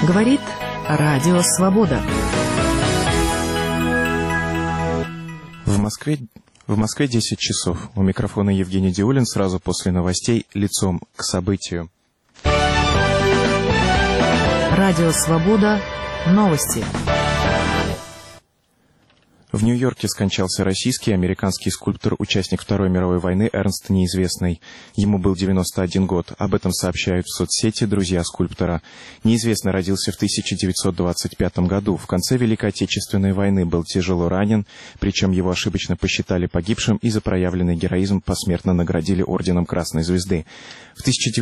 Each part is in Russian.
Говорит Радио Свобода. В Москве 10 часов. У микрофона Евгений Диулин. Сразу после новостей лицом к событию. Радио Свобода. Новости. В Нью-Йорке скончался российский и американский скульптор, участник Второй мировой войны Эрнст Неизвестный. Ему был 91 год. Об этом сообщают в соцсети друзья скульптора. Неизвестный родился в 1925 году. В конце Великой Отечественной войны был тяжело ранен, причем его ошибочно посчитали погибшим и за проявленный героизм посмертно наградили орденом Красной Звезды. В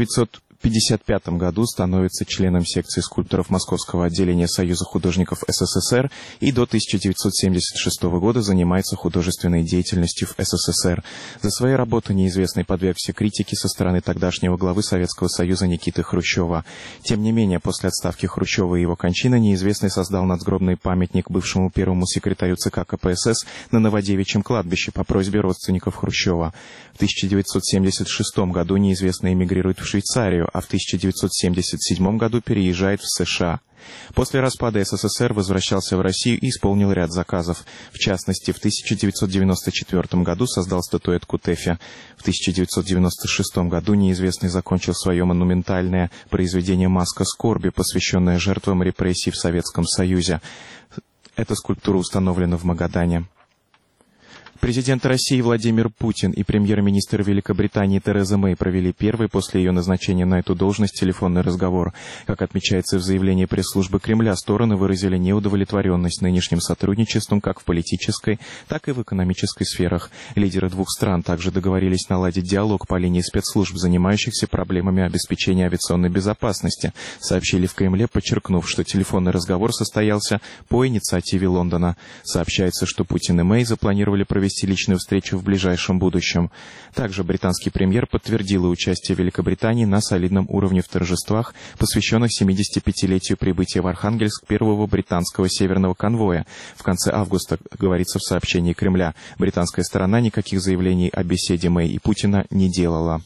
1955 году становится членом секции скульпторов Московского отделения Союза художников СССР и до 1976 года занимается художественной деятельностью в СССР. За свои работы Неизвестный подвергся критике со стороны тогдашнего главы Советского Союза Никиты Хрущева. Тем не менее, после отставки Хрущева и его кончины Неизвестный создал надгробный памятник бывшему первому секретарю ЦК КПСС на Новодевичьем кладбище по просьбе родственников Хрущева. В 1976 году Неизвестный эмигрирует в Швейцарию, а в 1977 году переезжает в США. После распада СССР возвращался в Россию и исполнил ряд заказов. В частности, в 1994 году создал статуэтку Тэфи. В 1996 году Неизвестный закончил свое монументальное произведение «Маска скорби», посвященное жертвам репрессий в Советском Союзе. Эта скульптура установлена в Магадане. Президент России Владимир Путин и премьер-министр Великобритании Тереза Мэй провели первый после ее назначения на эту должность телефонный разговор. Как отмечается в заявлении пресс-службы Кремля, стороны выразили неудовлетворенность нынешним сотрудничеством как в политической, так и в экономической сферах. Лидеры двух стран также договорились наладить диалог по линии спецслужб, занимающихся проблемами обеспечения авиационной безопасности, сообщили в Кремле, подчеркнув, что телефонный разговор состоялся по инициативе Лондона. Сообщается, что Путин и Мэй запланировали провести личную встречу в ближайшем будущем. Также британский премьер подтвердил участие Великобритании на солидном уровне в торжествах, посвященных 75-летию прибытия в Архангельск первого британского северного конвоя. В конце августа, говорится в сообщении Кремля, британская сторона никаких заявлений о беседе Мэй и Путина не делала.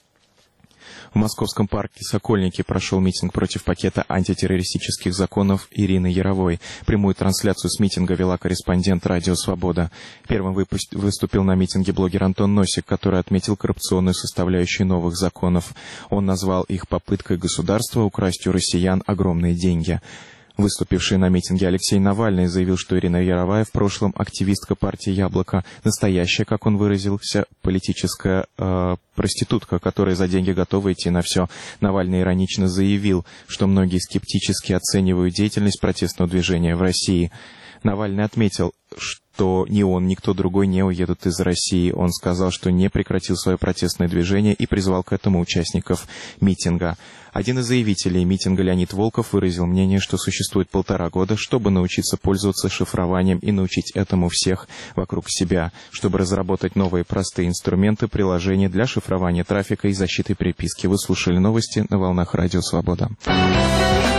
В московском парке «Сокольники» прошел митинг против пакета антитеррористических законов Ирины Яровой. Прямую трансляцию с митинга вела корреспондент «Радио Свобода». Первым выступил на митинге блогер Антон Носик, который отметил коррупционную составляющую новых законов. Он назвал их попыткой государства украсть у россиян огромные деньги. Выступивший на митинге Алексей Навальный заявил, что Ирина Яровая в прошлом активистка партии «Яблоко», настоящая, как он выразился, политическая проститутка, которая за деньги готова идти на все. Навальный иронично заявил, что многие скептически оценивают деятельность протестного движения в России. Навальный отметил, что ни он, ни кто другой не уедут из России. Он сказал, что не прекратил свое протестное движение и призвал к этому участников митинга. Один из заявителей митинга, Леонид Волков, выразил мнение, что существует 1,5 года, чтобы научиться пользоваться шифрованием и научить этому всех вокруг себя, чтобы разработать новые простые инструменты, приложения для шифрования трафика и защиты переписки. Вы слушали новости на волнах Радио Свобода.